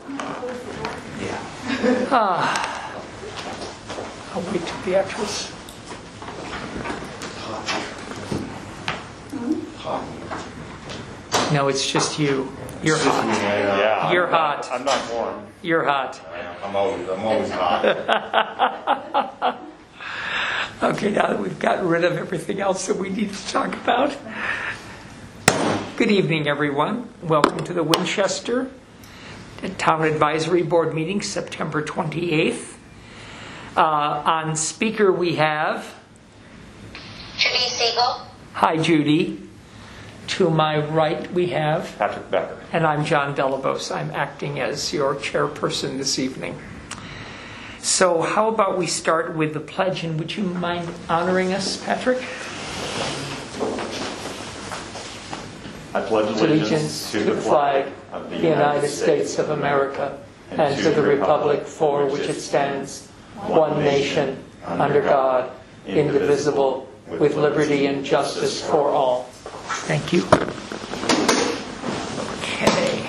I'll wait till Beatrice. No, it's just you. You're hot. Yeah, You're hot. I'm not warm. You're hot. I'm always hot. Okay, now that we've gotten rid of everything else that we need to talk about. Good evening, everyone. Welcome to the Winchester Town Advisory Board meeting, September 28th. On speaker we have Judy Siegel. Hi, Judy. To my right we have Patrick Becker. and I'm John Delabose. I'm acting as your chairperson this evening. So how about we start with the pledge, and would you mind honoring us, Patrick? I pledge allegiance to the flag of the United States of America and to the republic for which it stands, one nation, under God, indivisible, with liberty and justice for all. Thank you. Okay.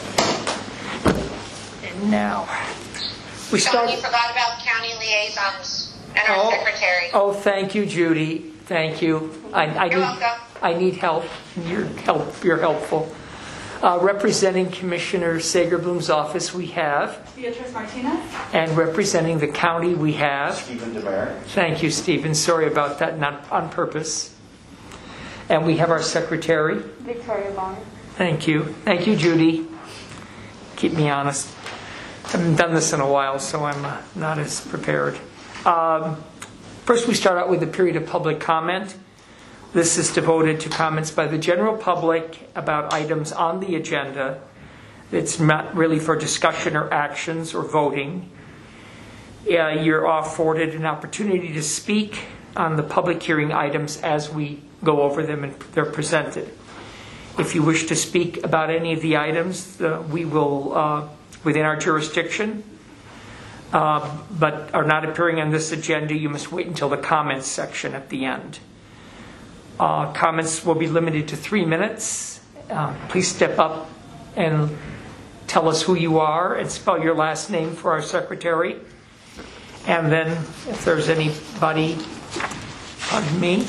And now, we John, start... you forgot about county liaisons and our secretary. Oh, thank you, Judy. Thank you. You're welcome. I need help. You're helpful. Representing Commissioner Sagerbloom's office, we have Beatrice Martinez. And representing the county, we have Stephen DeMare. Thank you, Stephen. Sorry about that, not on purpose. And we have our secretary. Victoria Bonner. Thank you. Thank you, Judy. Keep me honest. I haven't done this in a while, so I'm not as prepared. First, we start out with a period of public comment. This is devoted to comments by the general public about items on the agenda. It's not really for discussion or actions or voting. You're afforded an opportunity to speak on the public hearing items as we go over them and they're presented. If you wish to speak about any of the items, we will, within our jurisdiction, but are not appearing on this agenda, you must wait until the comments section at the end. Comments will be limited to 3 minutes. Please step up and tell us who you are and spell your last name for our secretary. And then if there's anybody, pardon me,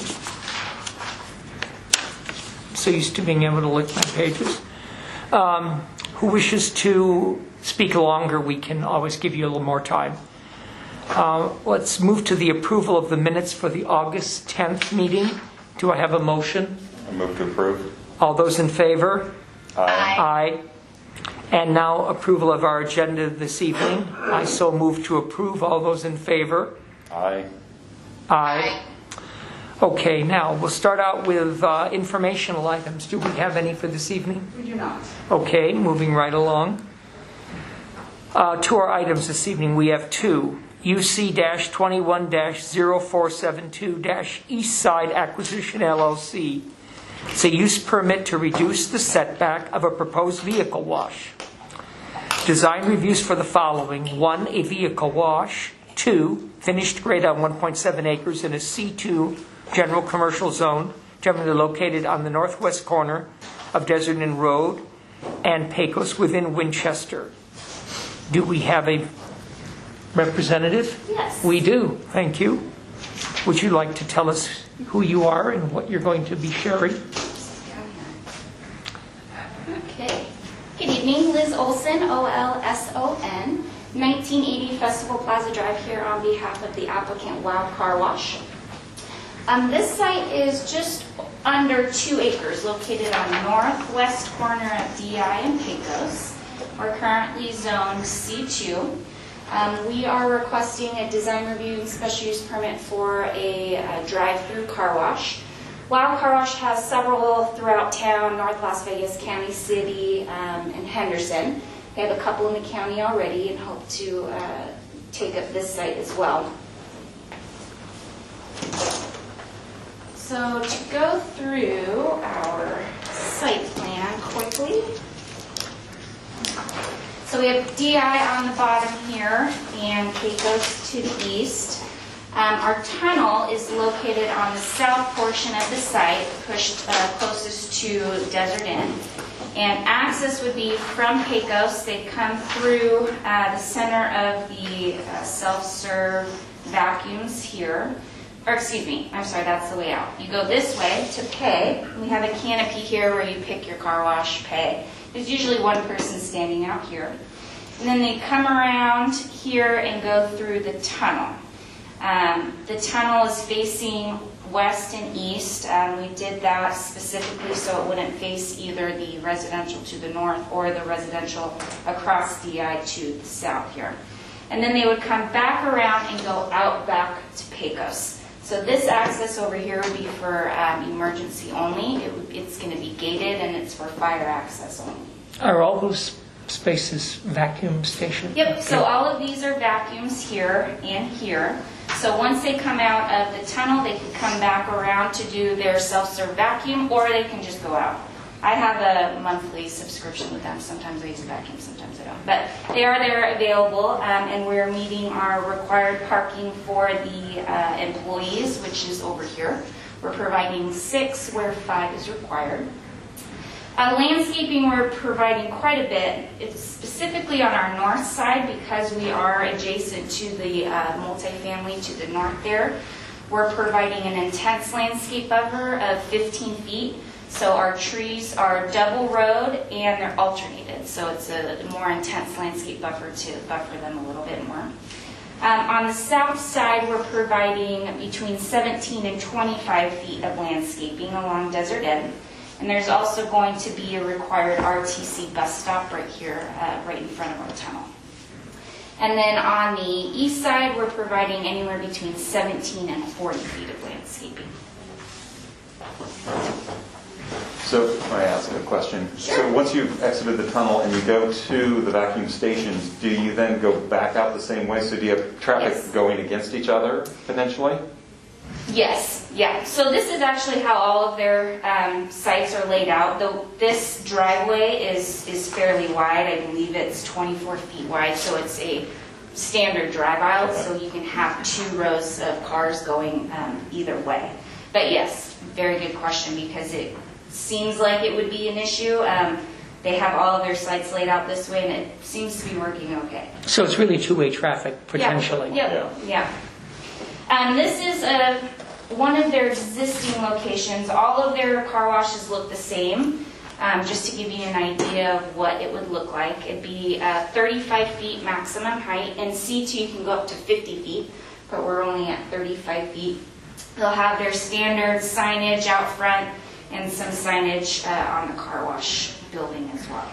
I'm so used to being able to lick my pages, who wishes to speak longer, we can always give you a little more time. Let's move to the approval of the minutes for the August 10th meeting. Do I have a motion? I move to approve. All those in favor? Aye. Aye. And now approval of our agenda this evening. I so move to approve. All those in favor? Aye. Aye. Okay, now we'll start out with informational items. Do we have any for this evening? We do not. Okay, moving right along. To our items this evening, we have two. UC-21-0472-Eastside Acquisition LLC. It's a use permit to reduce the setback of a proposed vehicle wash. Design reviews for the following: 1, a vehicle wash; 2, finished grade on 1.7 acres in a C2 general commercial zone, generally located on the northwest corner of Desert Inn Road and Pecos within Winchester. Do we have a representative? Yes. We do. Thank you. Would you like to tell us who you are and what you're going to be sharing? Okay. Good evening, Liz Olson, O-L-S-O-N, 1980 Festival Plaza Drive here on behalf of the applicant Wow Car Wash. This site is just under 2 acres, located on the northwest corner of DI and Pecos. We're currently zoned C2. We are requesting a design review and special use permit for a drive-through car wash. Wow Car Wash has several throughout town: North Las Vegas, County City, and Henderson. We have a couple in the county already and hope to take up this site as well. So to go through our site plan quickly. So we have DI on the bottom here and Pecos to the east. Our tunnel is located on the south portion of the site, pushed closest to Desert Inn. And access would be from Pecos. They come through the center of the self-serve vacuums here. Or excuse me, I'm sorry, that's the way out. You go this way to pay. We have a canopy here where you pick your car wash, pay. There's usually one person standing out here. And then they come around here and go through the tunnel. The tunnel is facing west and east. We did that specifically so it wouldn't face either the residential to the north or the residential across DI to the south here. And then they would come back around and go out back to Pecos. So this access over here would be for emergency only. It's going to be gated and it's for fire access only. Are all those spaces vacuum stations? Yep, so all of these are vacuums here and here. So once they come out of the tunnel, they can come back around to do their self-serve vacuum, or they can just go out. I have a monthly subscription with them. Sometimes I use a vacuum, sometimes I don't. But they are there available, and we're meeting our required parking for the employees, which is over here. We're providing 6 where 5 is required. Landscaping, we're providing quite a bit. It's specifically on our north side because we are adjacent to the multifamily to the north there. We're providing an intense landscape buffer of 15 feet. So our trees are double rowed and they're alternated. So it's a more intense landscape buffer to buffer them a little bit more. On the south side, we're providing between 17 and 25 feet of landscaping along Desert End. And there's also going to be a required RTC bus stop right here, right in front of our tunnel. And then on the east side, we're providing anywhere between 17 and 40 feet of landscaping. So, may I ask a question? Sure. So once you've exited the tunnel and you go to the vacuum stations, do you then go back out the same way? So do you have traffic Yes. going against each other, potentially? Yes, yeah. So this is actually how all of their sites are laid out. This driveway is fairly wide. I believe it's 24 feet wide, so it's a standard drive aisle, so you can have 2 rows of cars going either way. But yes, very good question because it seems like it would be an issue. They have all of their sites laid out this way, and it seems to be working okay. So it's really two-way traffic, potentially. Yeah. This is one of their existing locations. All of their car washes look the same. Just to give you an idea of what it would look like, it'd be 35 feet maximum height. In C2 you can go up to 50 feet, but we're only at 35 feet. They'll have their standard signage out front and some signage on the car wash building as well.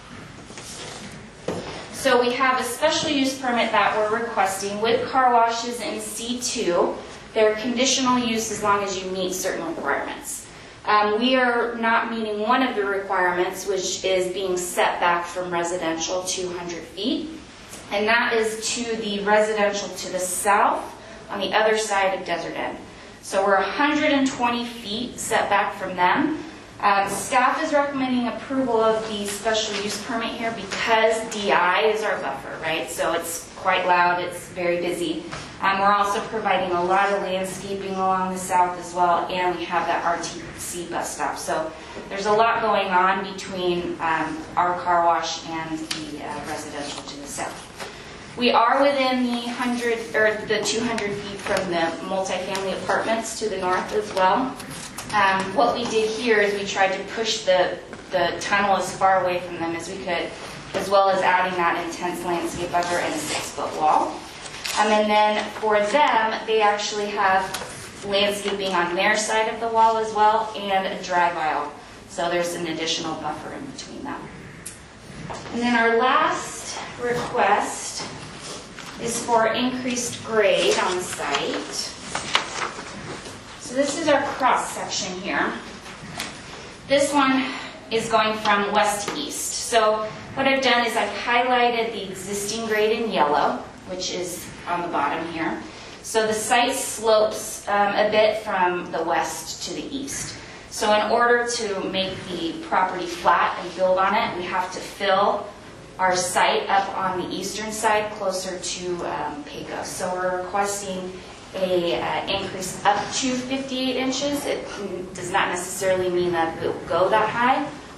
So we have a special use permit that we're requesting with car washes in C2. They're conditional use as long as you meet certain requirements. We are not meeting one of the requirements, which is being set back from residential 200 feet. And that is to the residential to the south on the other side of Desert End. So we're 120 feet set back from them. Staff is recommending approval of the special use permit here because DI is our buffer, right? So it's quite loud, it's very busy. We're also providing a lot of landscaping along the south as well, and we have that RTC bus stop. So there's a lot going on between our car wash and the residential to the south. We are within the 200 feet from the multifamily apartments to the north as well. What we did here is we tried to push the tunnel as far away from them as we could, as well as adding that intense landscape buffer and a 6-foot wall. And then for them, they actually have landscaping on their side of the wall as well and a drive aisle. So there's an additional buffer in between them. And then our last request is for increased grade on the site. So this is our cross section here. This one is going from west to east. So what I've done is I've highlighted the existing grade in yellow, which is on the bottom here. So the site slopes a bit from the west to the east. So in order to make the property flat and build on it, we have to fill our site up on the eastern side closer to Pecos. So we're requesting an increase up to 58 inches. It does not necessarily mean that it will go that high,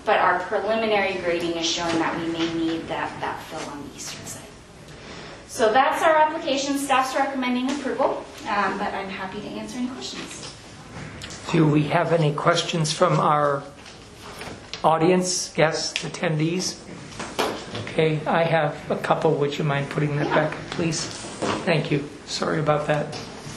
but our preliminary grading is showing that we may need that fill on the eastern side. So that's our application. Staff's recommending approval, but I'm happy to answer any questions. Do we have any questions from our audience, guests, attendees? Okay, I have a couple. Would you mind putting that back, please? Thank you. Sorry about that.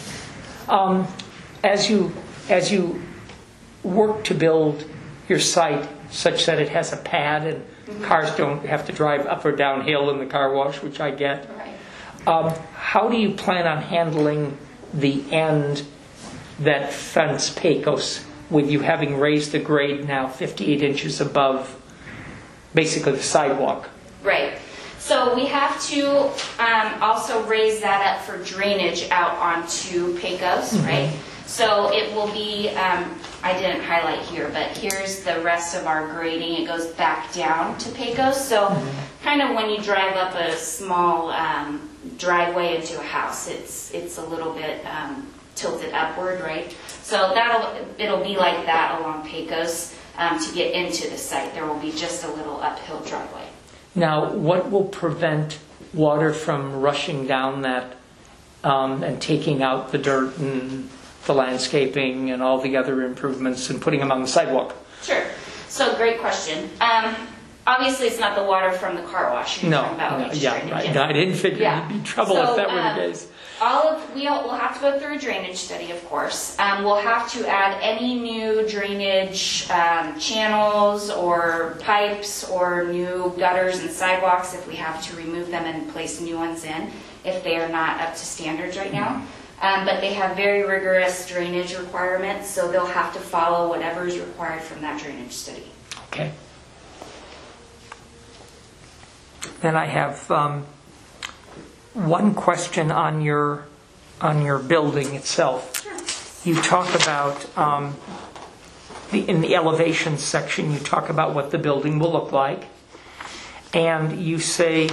As you work to build your site such that it has a pad and cars don't have to drive up or downhill in the car wash, which I get, Right. how do you plan on handling the end that fronts Pecos, with you having raised the grade now 58 inches above basically the sidewalk? Right. So we have to also raise that up for drainage out onto Pecos, right? So it will be, I didn't highlight here, but here's the rest of our grading. It goes back down to Pecos. So kind of when you drive up a small driveway into a house, it's a little bit tilted upward, right? So it'll be like that along Pecos. To get into the site, there will be just a little uphill driveway. Now, what will prevent water from rushing down that and taking out the dirt and the landscaping and all the other improvements and putting them on the sidewalk? Sure. So great question. Obviously, it's not the water from the car wash. You're talking about Right. I didn't figure you'd be in trouble if that were the case. We'll have to go through a drainage study, of course. We'll have to add any new drainage channels or pipes or new gutters and sidewalks if we have to remove them and place new ones in if they are not up to standards right now. But they have very rigorous drainage requirements, so they'll have to follow whatever is required from that drainage study. Okay. Then I have one question on your building itself. Sure. You talk about in the elevation section. You talk about what the building will look like, and you say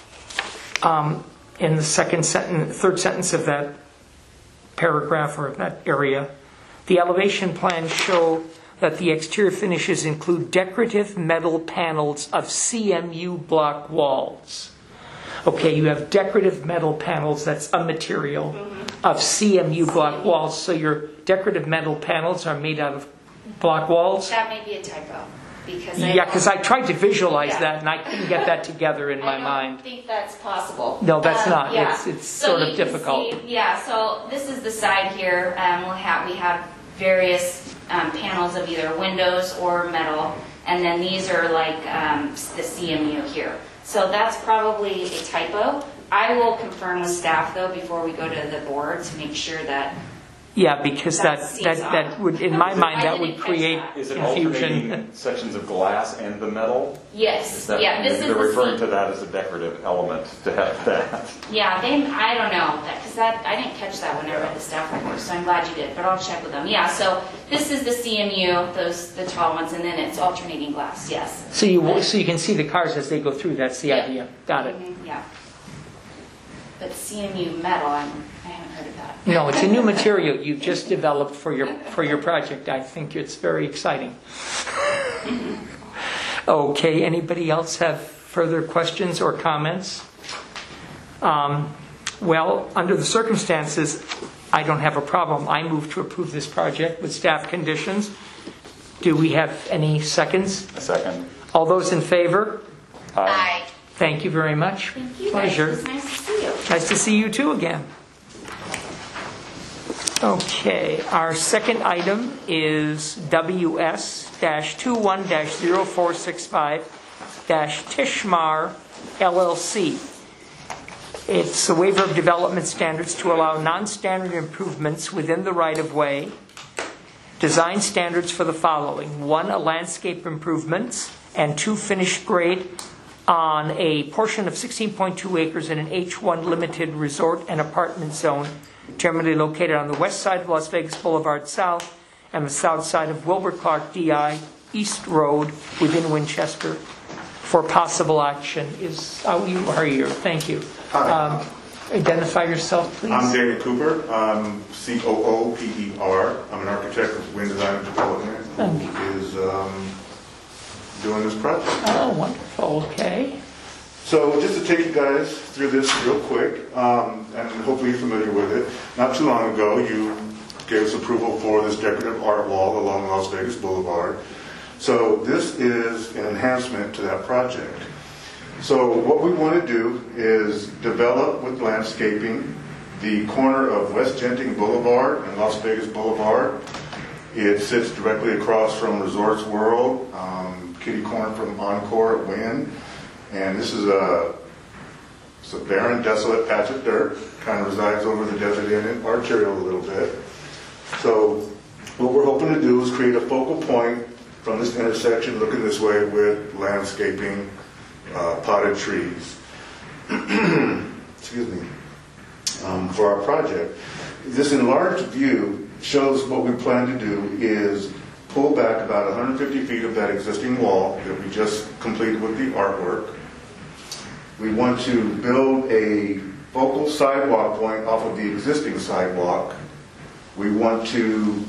in the third sentence of that paragraph or that area, the elevation plans show that the exterior finishes include decorative metal panels of CMU block walls. Okay, you have decorative metal panels, that's a material, of CMU block walls. So your decorative metal panels are made out of block walls? That may be a typo. Because I tried to visualize that and I couldn't get that together in my mind. I don't think that's possible. No, that's not. Yeah. It's sort of difficult. So this is the side here. We have various panels of either windows or metal, and then these are like the CMU here. So that's probably a typo. I will confirm with staff though before we go to the board to make sure that. Yeah, because that would, in my mind, that would create Is it confusion. alternating sections of glass and the metal? Yes. They're referring to that as a decorative element to have that. Yeah, I don't know because I didn't catch that when I read the staff report, so I'm glad you did. But I'll check with them. Yeah. So this is the CMU, the tall ones, and then it's alternating glass. Yes. So you can see the cars as they go through. That's the idea. Got it. Yeah. But CMU metal, I haven't heard of that. No, it's a new material you've just developed for your project. I think it's very exciting. Okay, anybody else have further questions or comments? Well, under the circumstances, I don't have a problem. I move to approve this project with staff conditions. Do we have any seconds? A second. All those in favor? Aye. Thank you very much. Thank you. Pleasure. Guys. It was nice to see you. Nice to see you too again. Okay, our second item is WS-21-0465-Tishmar LLC. It's a waiver of development standards to allow non-standard improvements within the right-of-way. Design standards for the following: 1, a landscape improvements, and 2, finished grade on a portion of 16.2 acres in an H1 limited resort and apartment zone, generally located on the west side of Las Vegas Boulevard South and the south side of Wilbur Clark DI East Road within Winchester for possible action. You are here. Thank you. Hi. Identify yourself, please. I'm Daniel Cooper. I'm COOPER. I'm an architect with Wind Design and Development. Who is doing this project. Oh, wonderful, okay. So just to take you guys through this real quick, and hopefully you're familiar with it, not too long ago you gave us approval for this decorative art wall along Las Vegas Boulevard. So this is an enhancement to that project. So what we want to do is develop with landscaping the corner of West Genting Boulevard and Las Vegas Boulevard. It sits directly across from Resorts World, kitty corner from Encore at Wynn. And this is it's a barren, desolate patch of dirt, kind of resides over the desert inn in Arterial a little bit. So what we're hoping to do is create a focal point from this intersection looking this way with landscaping, potted trees, excuse me, for our project. This enlarged view shows what we plan to do is pull back about 150 feet of that existing wall that we just completed with the artwork. We want to build a focal sidewalk point off of the existing sidewalk. We want to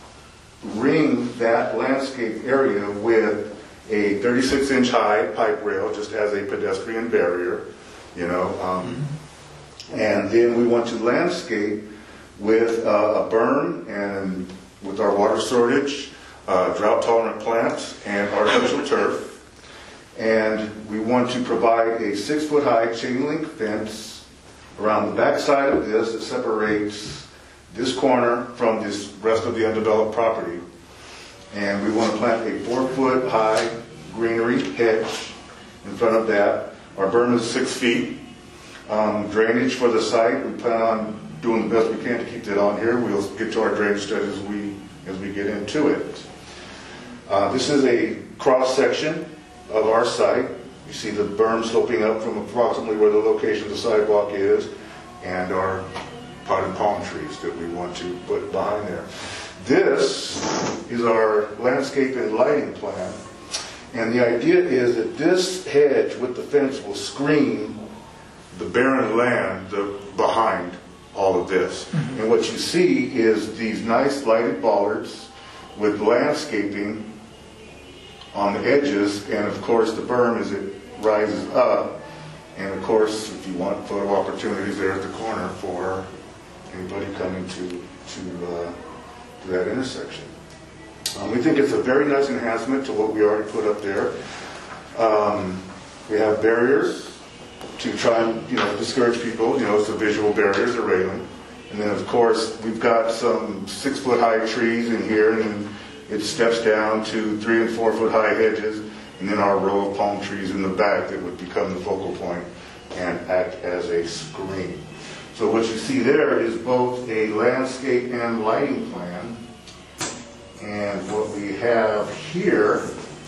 ring that landscape area with a 36-inch high pipe rail just as a pedestrian barrier, you know. And then we want to landscape with a berm and with our water shortage, drought-tolerant plants, and artificial turf. And we want to provide a 6-foot-high chain link fence around the back side of this that separates this corner from this rest of the undeveloped property. And we want to plant a 4-foot-high greenery hedge in front of that. Our berm is 6 feet. Drainage for the site, we plan on doing the best we can to keep that on here. We'll get to our drainage study as we get into it. This is a cross section of our site. You see the berm sloping up from approximately where the location of the sidewalk is, and our potted palm trees that we want to put behind there. This is our landscape and lighting plan, and the idea is that this hedge with the fence will screen the barren land behind all of this. And what you see is these nice lighted bollards with landscaping on the edges, and of course the berm as it rises up, and of course if you want photo opportunities there at the corner for anybody coming to that intersection. We think it's a very nice enhancement to what we already put up there. We have barriers to try and discourage people. It's the visual barriers, a railing, and then of course we've got some 6-foot-high trees in here, and then it steps down to 3- and 4-foot-high hedges, and then our row of palm trees in the back that would become the focal point and act as a screen. So what you see there is both a landscape and lighting plan. And what we have here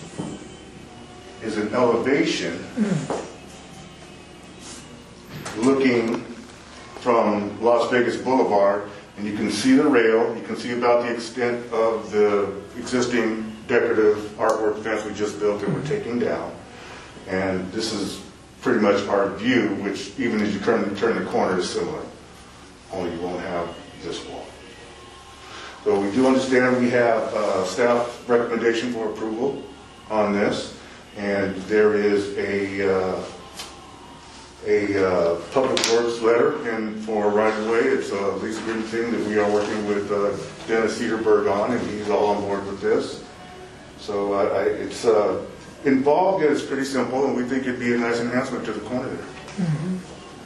is an elevation looking from Las Vegas Boulevard, and you can see the rail, you can see about the extent of the existing decorative artwork fence we just built that we're taking down. And this is pretty much our view, which even as you turn the corner is similar, only you won't have this wall. So we do understand we have staff recommendation for approval on this, and there is a public works letter in for right-of-way. It's a lease agreement thing that we are working with Dennis Cederberg on, and he's all on board with this. So it's involved, yet it's pretty simple, and we think it'd be a nice enhancement to the corner there. Mm-hmm.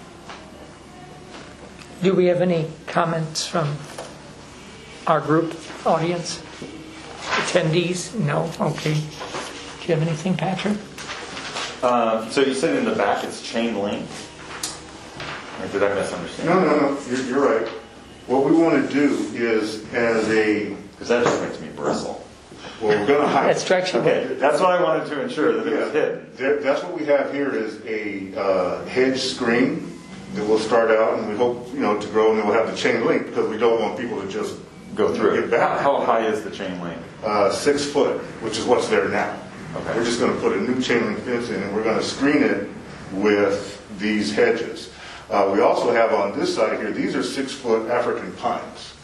Do we have any comments from our group audience? Attendees? No? Okay. Do you have anything, Patrick? So you said in the back it's chain link? Or did I misunderstand? No. You're right. What we want to do is because that just makes me bristle. Well, we're going to hide. That strikes you. Okay, that's what I wanted to ensure that it was hidden. That's what we have here is a hedge screen that will start out, and we hope to grow, and then we'll have the chain link because we don't want people to just go through it. Get back. How high is the chain link? 6 foot, which is what's there now. Okay. We're just going to put a new chain link fence in, and we're going to screen it with these hedges. We also have on this side here, these are 6-foot African pines.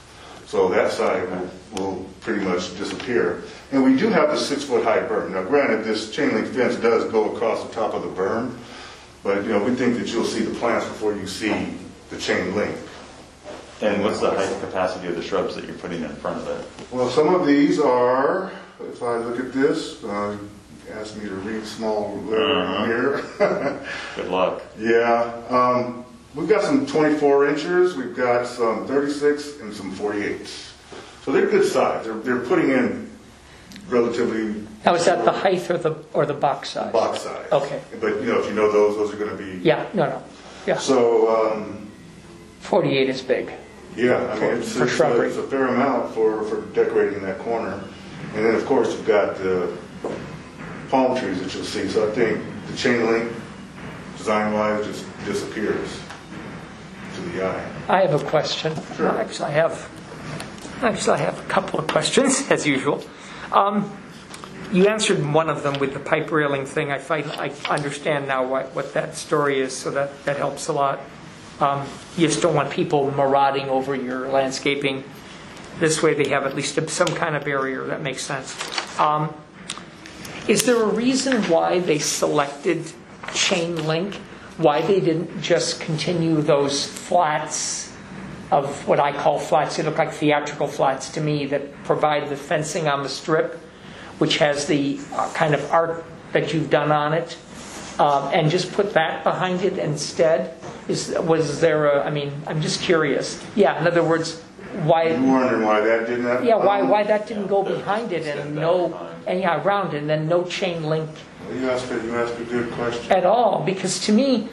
So that side will pretty much disappear. And we do have the 6-foot high berm. Now granted, this chain link fence does go across the top of the berm, but we think that you'll see the plants before you see the chain link. And what's the height capacity of the shrubs that you're putting in front of it? Well, some of these are, if I look at this, ask me to read small lettering here. Good luck. Yeah. We've got some 24 inches, we've got some 36 and some 48s. So they're good size. They're putting in relatively... Now, is that the height or the box size? Box size. Okay. But if you know those are going to be... Yeah, no. Yeah. So... 48 is big. Yeah, I mean, it's for shrubbery. It's a fair amount for decorating that corner. And then, of course, you've got the palm trees that you'll see. So I think the chain link, design-wise, just disappears to the eye. I have a question. Sure. Actually, I have a couple of questions, as usual. You answered one of them with the pipe railing thing. I understand now what that story is, so that helps a lot. You just don't want people marauding over your landscaping. This way they have at least some kind of barrier. That makes sense. Is there a reason why they selected chain link? Why they didn't just continue those flats of what I call flats? They look like theatrical flats to me that provide the fencing on the strip, which has the kind of art that you've done on it, and just put that behind it instead? Was there a, I mean, I'm just curious. Yeah, in other words, why... You're wondering why that didn't happen? Yeah, why that didn't go behind it and around it, and then no chain link Well, you asked a good question. at all? Because to me,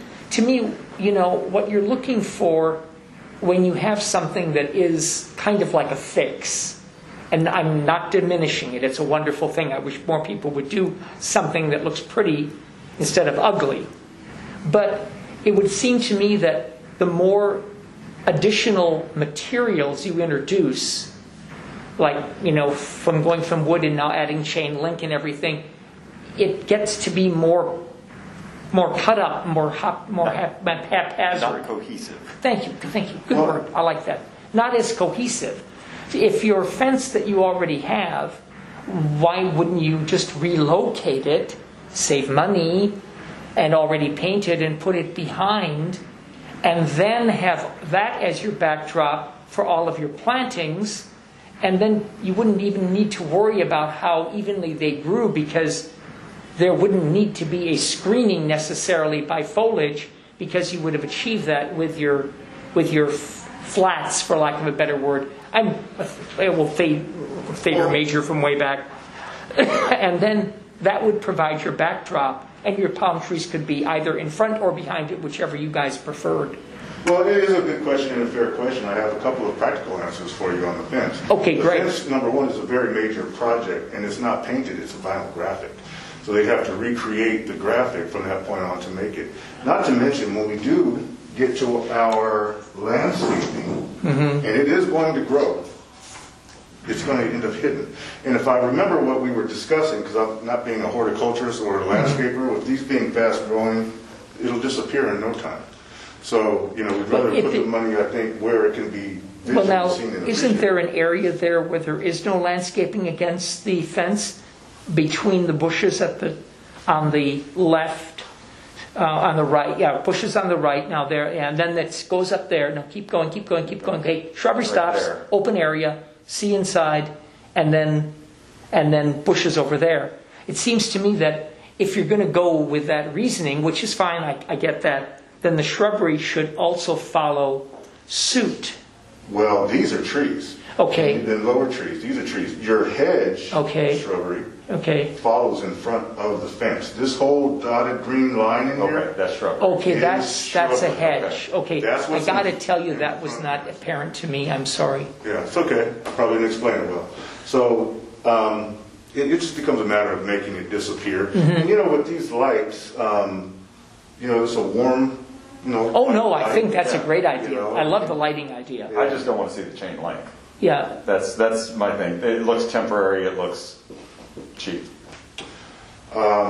what you're looking for when you have something that is kind of like a fix, and I'm not diminishing it, it's a wonderful thing. I wish more people would do something that looks pretty instead of ugly. But it would seem to me that the more additional materials you introduce, like, from going from wood and now adding chain link and everything, it gets to be more cut up, more haphazard. Not cohesive. Thank you. Good word. I like that. Not as cohesive. If your fence that you already have, why wouldn't you just relocate it, save money, and already paint it and put it behind, and then have that as your backdrop for all of your plantings, and then you wouldn't even need to worry about how evenly they grew, because there wouldn't need to be a screening necessarily by foliage, because you would have achieved that with your flats, for lack of a better word. I'm a theater major from way back. And then that would provide your backdrop, and your palm trees could be either in front or behind it, whichever you guys preferred. Well, it is a good question and a fair question. I have a couple of practical answers for you on the fence. Okay, great. The fence, number one, is a very major project, and it's not painted, it's a vinyl graphic. So they have to recreate the graphic from that point on to make it. Not to mention, when we do get to our landscaping, and it is going to grow, it's going to end up hidden. And if I remember what we were discussing, because I'm not being a horticulturist or a landscaper, with these being fast growing, it'll disappear in no time. So, we'd rather put the money, I think, where it can be Well, now, visually seen and isn't there an appreciated. area there where there is no landscaping against the fence, between the bushes on the left, on the right? Yeah, bushes on the right. Now there, and then it goes up there. Now keep going. Okay, shrubbery stops, there. open area, see inside, and then bushes over there. It seems to me that if you're going to go with that reasoning, which is fine, I get that, then the shrubbery should also follow suit. Well, these are trees. Okay. And then lower trees. These are trees. Your hedge shrubbery follows in front of the fence. This whole dotted green line in here. Okay, that's shrubbery. Okay, It that's is a shrubbery. hedge. Okay, That's I what's got to in- tell you that was not apparent to me. I'm sorry. Yeah, it's okay. I probably didn't explain it well. So it just becomes a matter of making it disappear. And with these lights, it's a warm, Oh no, I light. think that's a Yeah, great idea. I love the lighting idea. I just don't want to see the chain link. Yeah. That's my thing. It looks temporary. It looks cheap.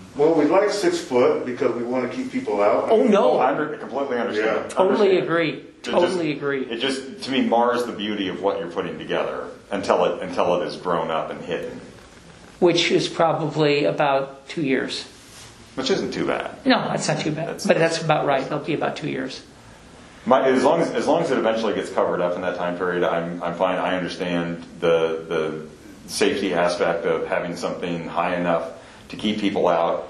Well, we like 6 foot because we want to keep people out. Oh, no. I completely understand. Yeah. Totally Understand. agree. Totally agree. It just, to me, mars the beauty of what you're putting together until it is grown up and hidden, Which is probably about 2 years. which isn't too bad. No, that's not too bad. But that's about right. It'll be about 2 years. As long as it eventually gets covered up in that time period, I'm fine. I understand the safety aspect of having something high enough to keep people out.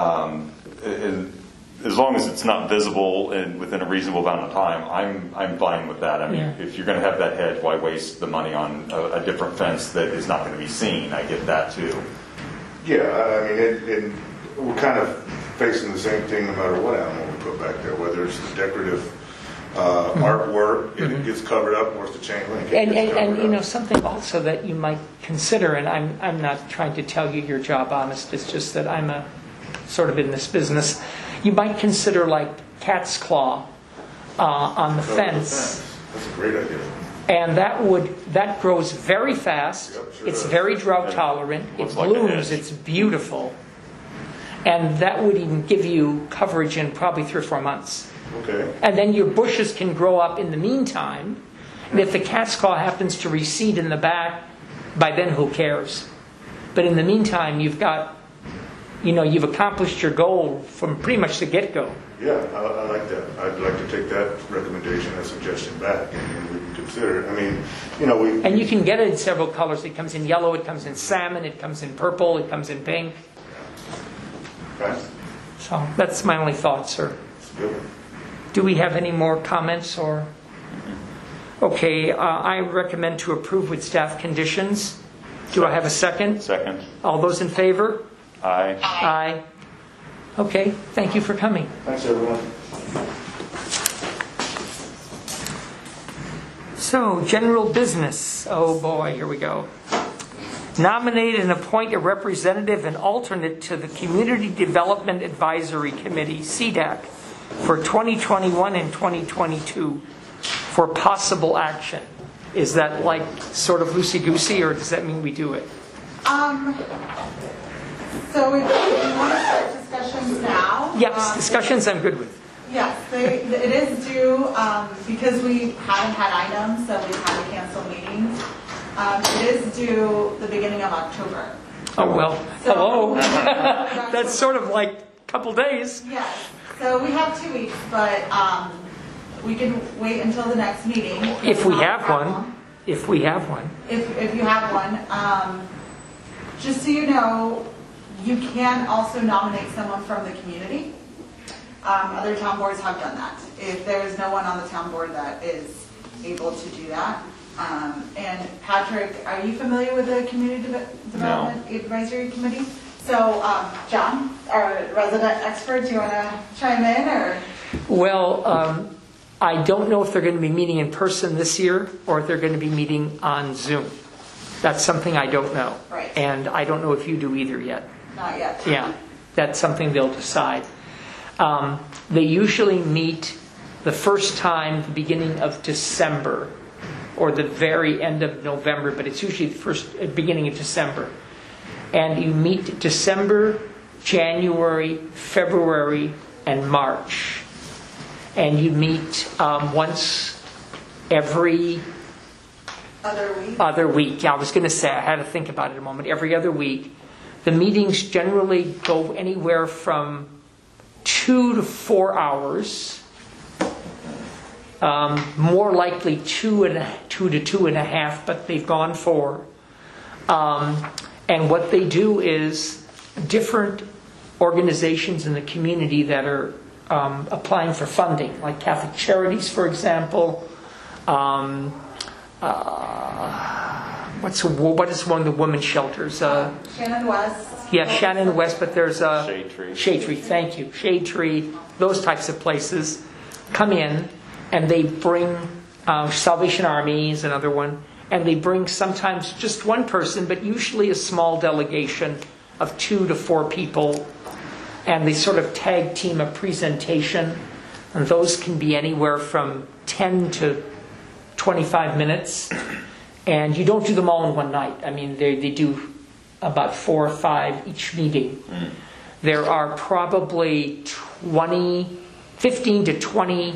As long as it's not visible and within a reasonable amount of time, I'm fine with that. I mean, Yeah. if you're going to have that hedge, why waste the money on a different fence that is not going to be seen? I get that too. Yeah, I mean, and we're kind of facing the same thing no matter what animal we put back there, whether it's the decorative artwork, it gets covered up, or it's the chain link. it gets And covered you know, up. something also that you might consider, and I'm not trying to tell you your job honest, it's just that I'm a sort of in this business. You might consider like cat's claw on the Cover fence. That's a great idea. And that grows very fast. Yep, sure It's does. very drought tolerant. It Looks like a blooms. hedge. It's beautiful. And that would even give you coverage in probably 3 or 4 months. Okay. And then your bushes can grow up in the meantime. And if the cat's claw happens to recede in the back, by then who cares? But in the meantime, you've accomplished your goal from pretty much the get-go. Yeah, I like that. I'd like to take that recommendation and suggestion back, and we can consider it. I mean, we. And you can get it in several colors. It comes in yellow, it comes in salmon, it comes in purple, it comes in pink. Okay. So that's my only thought, sir. That's a good one. Do we have any more comments or? Okay, I recommend to approve with staff conditions. Do I have a second? Second, All those in favor? aye. Aye. Okay, thank you for coming. Thanks, everyone. So, general business. Oh boy, here we go. Nominate and appoint a representative and alternate to the Community Development Advisory Committee, CDAC, for 2021 and 2022 for possible action. Is that like sort of loosey-goosey, or does that mean we do it? So if you want to start discussions now? Yes, discussions I'm good with. Yes, it is due, because we haven't had items, so we've had to cancel meetings. It is due the beginning of October. Oh, well, So- hello. That's sort of like a couple days. Yes, so we have 2 weeks, but we can wait until the next meeting. If we Not a have problem. one. If we have one. If you have one. Just so you know, you can also nominate someone from the community. Other town boards have done that. If there's no one on the town board that is able to do that. And Patrick, are you familiar with the Community Development Advisory Committee? So, John, our resident expert, do you want to chime in, or? Well, I don't know if they're going to be meeting in person this year or if they're going to be meeting on Zoom. That's something I don't know. Right. And I don't know if you do either yet. Not yet. Yeah, that's something they'll decide. They usually meet the first time the beginning of December or the very end of November, but it's usually the beginning of December. And you meet December, January, February, and March. And you meet once every Other week? week. Yeah, I was going to say, I had to think about it a moment. Every other week. The meetings generally go anywhere from 2 to 4 hours. More likely 2 to 2.5, but they've gone 4. And what they do is different organizations in the community that are applying for funding, like Catholic Charities, for example. What is one of the women's shelters? Shannon West. Yeah, Shannon West, but there's a Shade Tree. Shade Tree, thank you. Shade Tree, those types of places come in and they bring Salvation Army is another one, and they bring sometimes just one person, but usually a small delegation of 2 to 4 people, and they sort of tag team a presentation, and those can be anywhere from 10 to 25 minutes, and you don't do them all in one night. I mean, they do about 4 or 5 each meeting. there are probably 15 to 20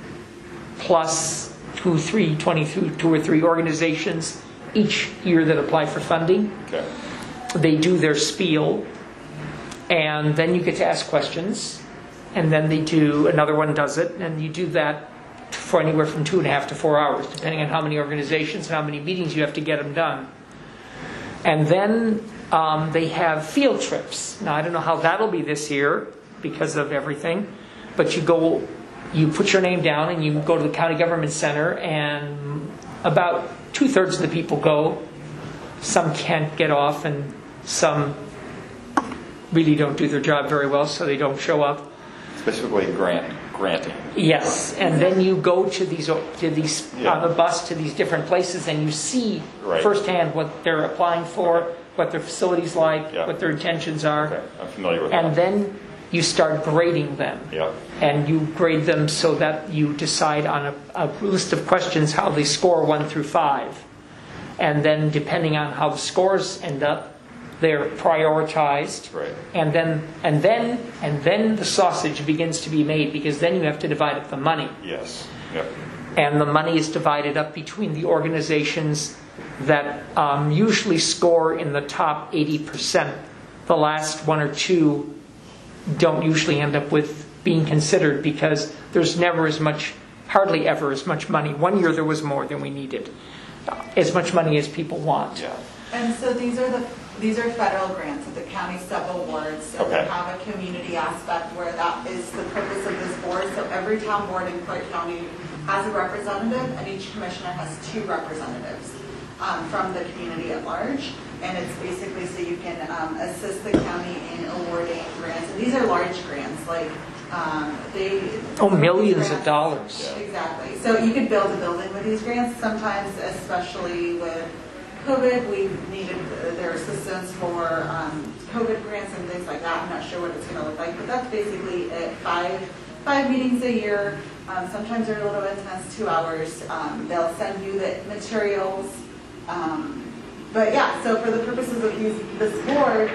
plus two or three organizations each year that apply for funding. Okay. They do their spiel, and then you get to ask questions, and then another one does it, and you do that for anywhere from 2.5 to 4 hours, depending on how many organizations and how many meetings you have to get them done. And then they have field trips. Now, I don't know how that'll be this year because of everything, but you put your name down and you go to the county government center, and about 2/3 of the people go. Some can't get off, and some really don't do their job very well, so they don't show up. Specifically granting. Yes, and then you go to these on the bus to these different places, and you see firsthand what they're applying for, what their facility's like, what their intentions are. Okay. I'm familiar with that. And then you start grading them. Yeah. And you grade them so that you decide on a list of questions how they score 1 through 5. And then depending on how the scores end up, they're prioritized. Right. And then the sausage begins to be made, because then you have to divide up the money. Yes. Yep. And the money is divided up between the organizations that usually score in the top 80%. The last 1 or 2 don't usually end up with being considered, because there's hardly ever as much money. One year there was more than we needed. As much money as people want. Yeah. And so these are federal grants that the county sub-awards. So they have a community aspect where that is the purpose of this board. So every town board in Clark County has a representative, and each commissioner has 2 representatives from the community at large. And it's basically so you can assist the county in awarding grants. And these are large grants, like millions of dollars. Yeah. Exactly. So you could build a building with these grants. Sometimes, especially with COVID, we needed their assistance for COVID grants and things like that. I'm not sure what it's going to look like, but that's basically it. Five meetings a year. Sometimes they're a little intense, 2 hours. They'll send you the materials. But yeah, so for the purposes of this board,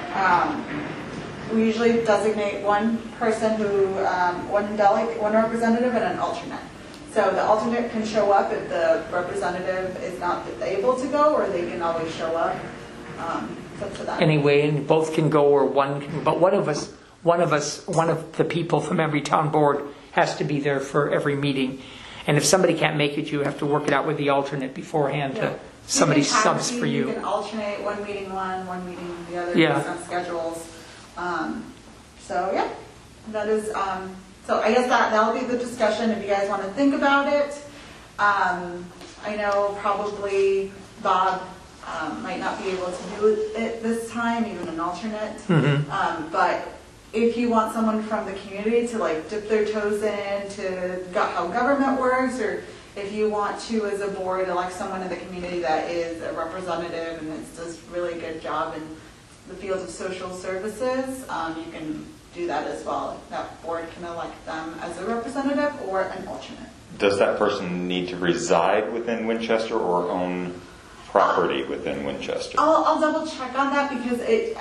we usually designate one person one representative and an alternate. So the alternate can show up if the representative is not able to go, or they can always show up. It's up to them. Anyway, and both can go, or one can, but one of the people from every town board has to be there for every meeting. And if somebody can't make it, you have to work it out with the alternate beforehand to somebody subs for you. You can alternate one meeting the other, based on schedules. So yeah, that is, so I guess that'll be the discussion if you guys want to think about it. I know probably Bob might not be able to do it this time, even an alternate. Mm-hmm. But if you want someone from the community to like dip their toes in to how government works, or if you want to, as a board, elect someone in the community that is a representative and does really good job in the field of social services, you can do that as well. That board can elect them as a representative or an alternate. Does that person need to reside within Winchester or own property within Winchester? I'll double check on that, because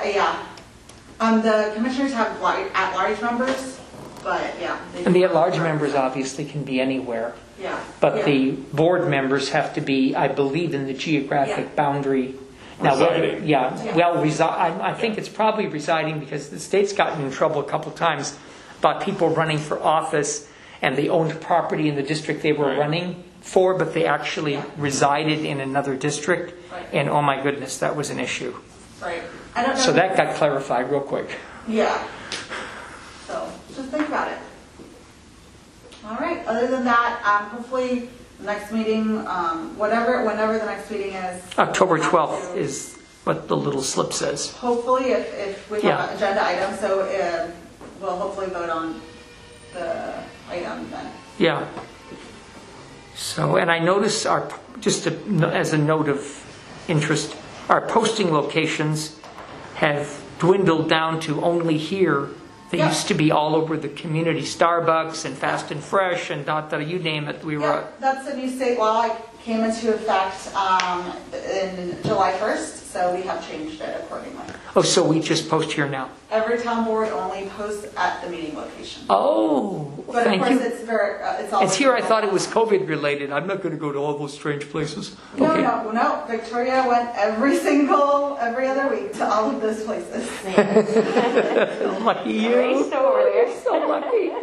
the commissioners have at-large members, but yeah. And the at-large members obviously can be anywhere. Yeah. But the board members have to be, I believe, in the geographic boundary. Now, residing. I think it's probably residing, because the state's gotten in trouble a couple times about people running for office and they owned property in the district they were running for, but they actually resided in another district. Right. And oh my goodness, that was an issue. Right. I don't know. So that got clarified real quick. Yeah. So just think about it. All right. Other than that, hopefully next meeting, whenever the next meeting is. October 12th is what the little slip says. Hopefully, if we have an agenda item, so we'll hopefully vote on the item then. Yeah. So, and I notice as a note of interest, our posting locations have dwindled down to only here. They used to be all over the community, Starbucks and Fast and Fresh and you name it. That's a new state law. It came into effect in July 1st, so we have changed it accordingly. Oh, so we just post here now? Every town board only posts at the meeting location. Oh, But of thank course, you. it's all. It's here, I thought it was COVID related. I'm not going to go to all those strange places. No, Okay. no. Victoria went every other week to all of those places. Lucky you. So lucky.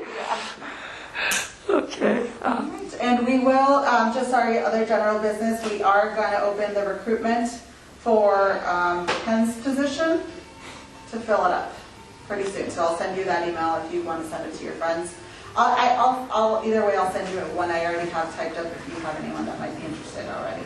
Okay. Alright, and we will, just our other general business, we are going to open the recruitment for Ken's position to fill it up pretty soon. So I'll send you that email if you want to send it to your friends. I'll either way, I'll send you one I already have typed up if you have anyone that might be interested already.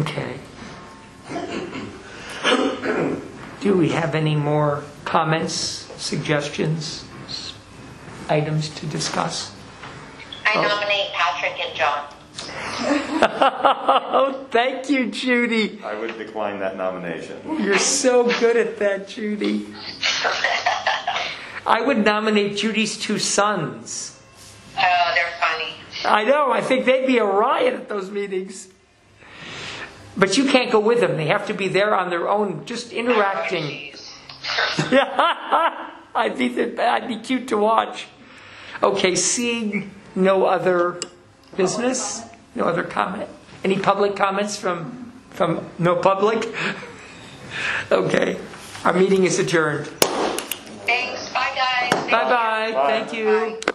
Okay. Do we have any more comments, suggestions, items to discuss? I nominate Patrick and John. Oh, thank you, Judy. I would decline that nomination. You're so good at that, Judy. I would nominate Judy's two sons. Oh, they're funny. I know, I think they'd be a riot at those meetings. But you can't go with them. They have to be there on their own, just interacting. Jeez. I'd be cute to watch. Okay, seeing no other business, no other comment. Any public comments from no public? Okay, our meeting is adjourned. Thanks. Bye, guys. Bye-bye. Thank you. Bye.